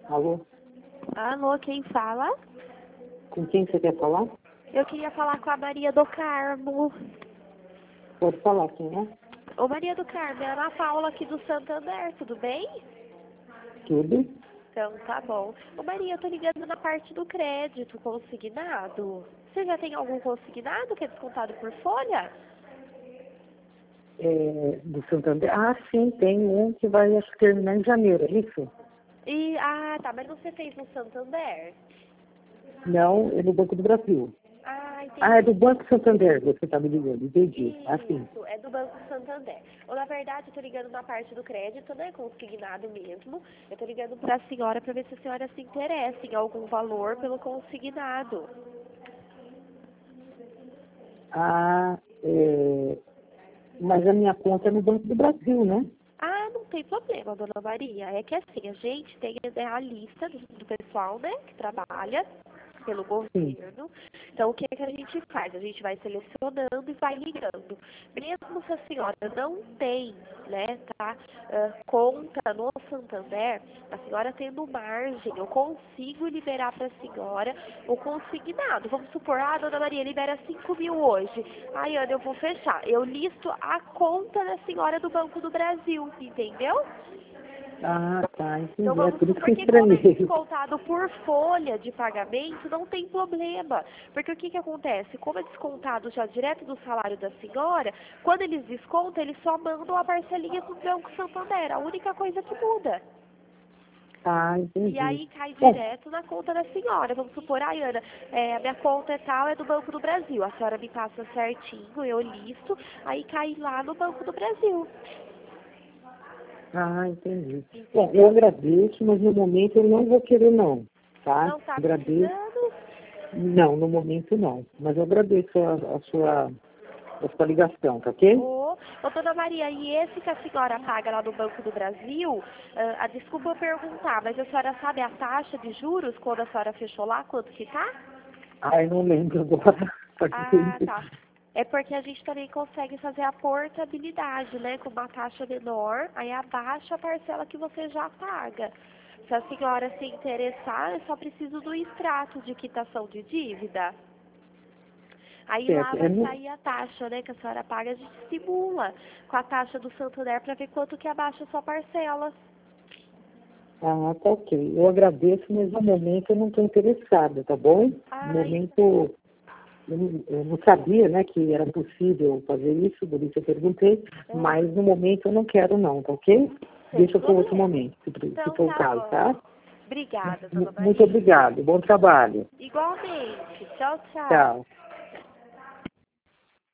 Alô? Alô, quem fala? Com quem você quer falar? Eu queria falar com a Maria do Carmo. Pode falar, quem é? Ô, Maria do Carmo, é a Ana Paula aqui do Santander, tudo bem? Tudo? Então, tá bom. Ô, Maria, eu tô ligando na parte do crédito consignado. Você já tem algum consignado que é descontado por folha? Do Santander? Ah, sim, tem um que vai acho que terminar em janeiro, é isso? Tá, mas você fez no Santander? Não, é do Banco do Brasil. Entendi. Ah, é do Banco Santander, você está me ligando, entendi. Ah, sim. Isso, é do Banco Santander. Ou, na verdade, eu tô ligando na parte do crédito, né, consignado mesmo. Eu tô ligando pra senhora pra ver se a senhora se interessa em algum valor pelo consignado. Ah, mas a minha conta é no Banco do Brasil, né? Não tem problema, dona Maria. É que assim, a gente tem a lista do pessoal, né, que trabalha pelo Sim. governo. Então, o que é que a gente faz? A gente vai selecionando e vai ligando. Mesmo se a senhora não tem, né, conta no Santander, a senhora tendo margem, eu consigo liberar para a senhora o consignado. Vamos supor, dona Maria, libera 5.000 hoje. Ana, eu vou fechar. Eu listo a conta da senhora do Banco do Brasil, entendeu? Ah, tá, Então entendi. É vamos por isso que eu porque como é estranhei. descontado por folha de pagamento, não tem problema. Porque o que acontece? Como é descontado já direto do salário da senhora, quando eles descontam, eles só mandam a parcelinha do Banco Santander. A única coisa que muda. Ah, E entendi. aí cai Bom, direto na conta da senhora. Vamos supor, Ana, a minha conta é tal, é do Banco do Brasil. A senhora me passa certinho, eu listo, aí cai lá no Banco do Brasil. entendi. Bom, eu Entendeu? agradeço, mas no momento eu não vou querer não, tá? Não tá Agradeço. precisando? Não, no momento não. Mas eu agradeço a sua ligação, tá ok? Dona Maria, e esse que a senhora paga lá no Banco do Brasil, desculpa eu perguntar, mas a senhora sabe a taxa de juros quando a senhora fechou lá, quanto que tá? Eu não lembro agora. Faz tempo. Tá. É porque a gente também consegue fazer a portabilidade, né, com uma taxa menor, aí abaixa a parcela que você já paga. Se a senhora se interessar, eu só preciso do extrato de quitação de dívida. Aí lá Certo. vai sair a taxa, né, que a senhora paga, a gente simula com a taxa do Santander para ver quanto que abaixa a sua parcela. Tá ok. Eu agradeço, mas no momento eu não estou interessada, tá bom? No momento eu não sabia, né, que era possível fazer isso, por isso eu perguntei, mas no momento eu não quero não, tá ok? Deixa para outro momento, se for o caso, tá? Obrigada, dona Maria. Muito obrigado. Bom trabalho. Igualmente. Tchau, tchau. Tchau.